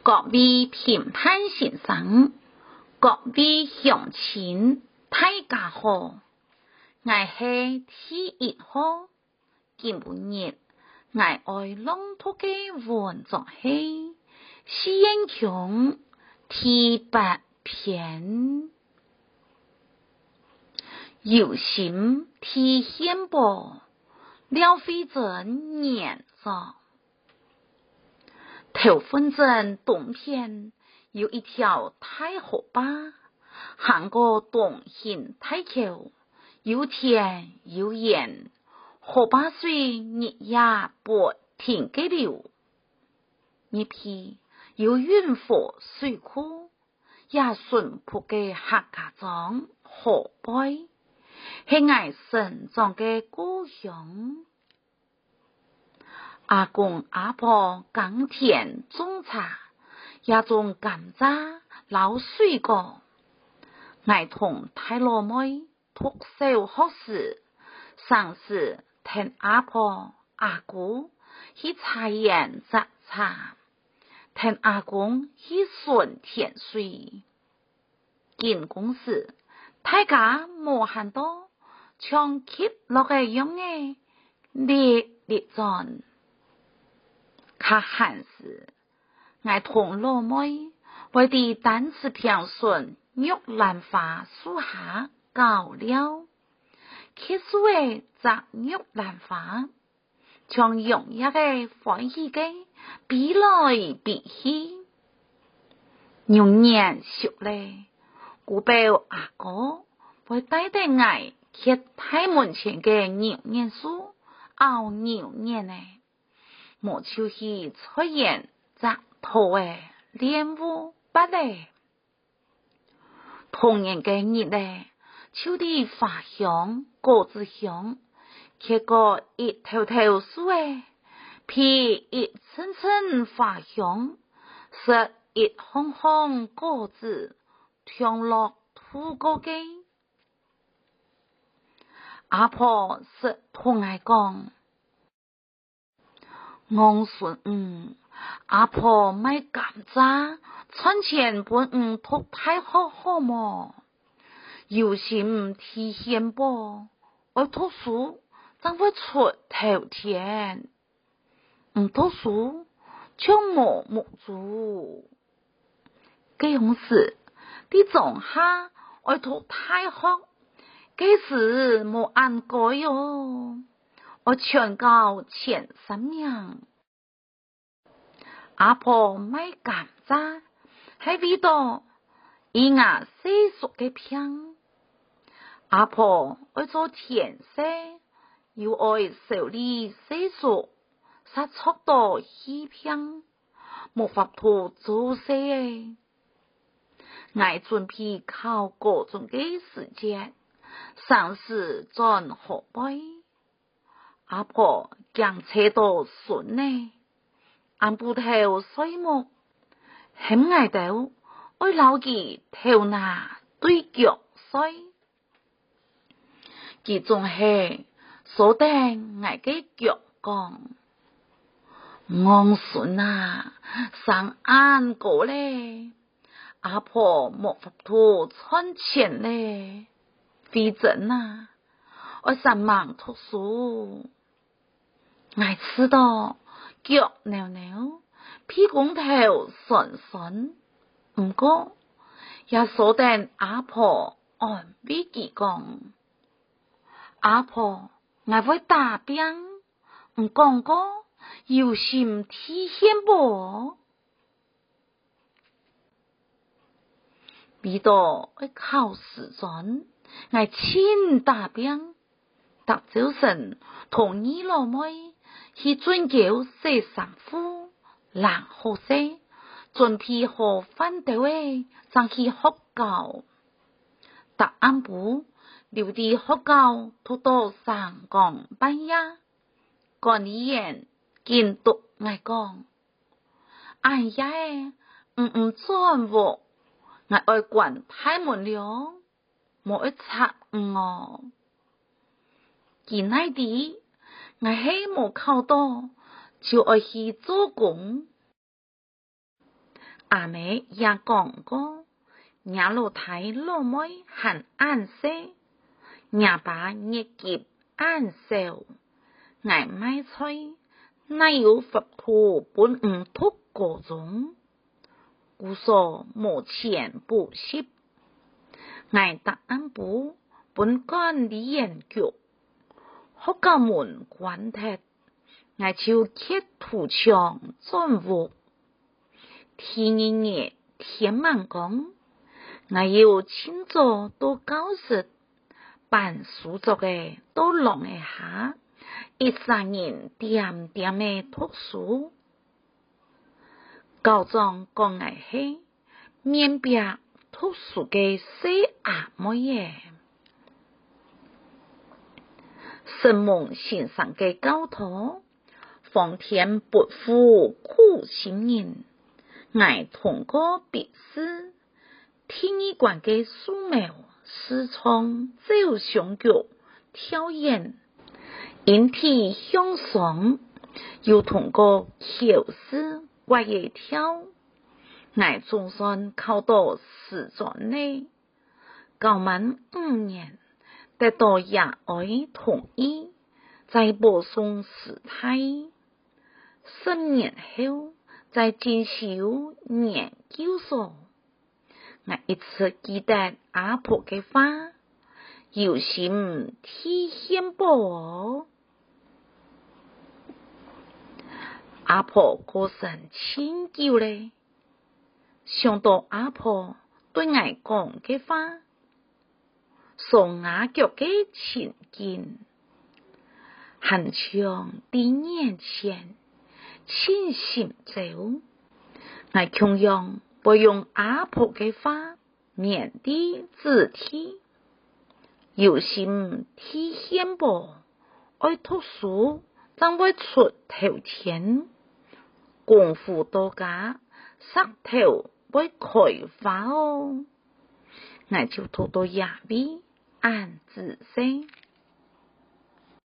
各位评判先生，各位乡亲，大家好，我是T1號，今日我愛朗讀嘅文章係詩人強第8篇，有心提獻報，廖慧珍念着。頭份鎮東邊有一條大河壩，行過東興大橋，有田有鹽，河壩水日夜不停嘅流。一批有運河水庫，也順坡嘅客家莊河背，係我成長嘅故鄉。阿公阿婆耕田種茶，也種甘蔗撈水果。我同大老妹讀小學時，常時聽阿婆阿姑去菜園摘茶，聽阿公去順田水。見工時，大家無限多，像吸落嘅樣嘅烈烈狀。較閒時，我同老妹為啲單詞平順玉蘭花樹下交流，結束嘅摘玉蘭花，將容易嘅歡喜嘅比來比去，用年熟咧，古表阿哥會帶帶我去大門前嘅牛年樹熬牛年呢。莫就去菜園摘桃嘅蓮霧不咧，同年嘅日咧，秋啲花香果子香，結果一頭頭樹嘅皮一層層花香，實一行行果子香落土個嘅。阿婆實同我講。我孫阿婆買甘蔗，賺錢本讀大學好麼？有心提獻報，愛讀書，怎會出頭天？唔讀書，就冇目珠。這樣時，啲種下愛讀大學，幾時冇按改喲？我全教前3名，阿婆買甘蔗，喺邊度？以牙細熟嘅片，阿婆愛做甜色，又愛手裏細熟，殺速度稀片，冇法度做些嘅。我準備考高中嘅時節，上時轉河北。阿婆將車到順呢，按部頭水木，很愛到愛撈佢頭拿對腳水，佢仲係鎖定我嘅腳講，我孫啊，上岸過咧，阿婆冇法度賺錢咧，費真啊，我上忙讀書。我知道腳扭扭，屁股頭順順，唔過也鎖定阿婆安慰佢講，阿婆我會打病，唔講過有心提獻報，比到會考試陣，我親打病，特早晨同二老妹。去專叫洗衫褲、冷好些，準備好飯豆誒，再去學校。答案簿留啲學校讀到3更半夜，管理員監督我講，哎呀唔轉喎，我愛關大門了，冇愛插我。見內啲。我係冇考到，就愛去做工。 阿妹也讲过，伢老太老妹很安息，伢爸日结安少，挨买菜，哪有佛土本唔突嗰種，故所無錢不息，挨答案部本干理研究，學教門關鐵，挨就揭土牆進屋，天日天晚講，挨要清早都教室，辦書作嘅都弄一下，一三人點點嘅讀書。高中講嘅係面壁讀書嘅小阿妹嘅，神夢先生嘅教徒，奉天不負苦心人，挨通過筆試，天意館嘅素描師從走上腳跳遠，引體向上，又通過考試怪嘢跳，挨總算考到師專呢，教滿5年，得到爺愛同意，在保送師太，10年後在進修研究所，我一直記得阿婆嘅話，有心體現報哦。阿婆過身千久咧，想到阿婆對我講嘅話，送雅腳嘅情景，很像第年前親心走，我同樣會用阿婆嘅話面的字體，有心體現報，愛讀書，將會出頭天。功夫多加，石頭會開花哦，我就讀到廿尾，按字聲。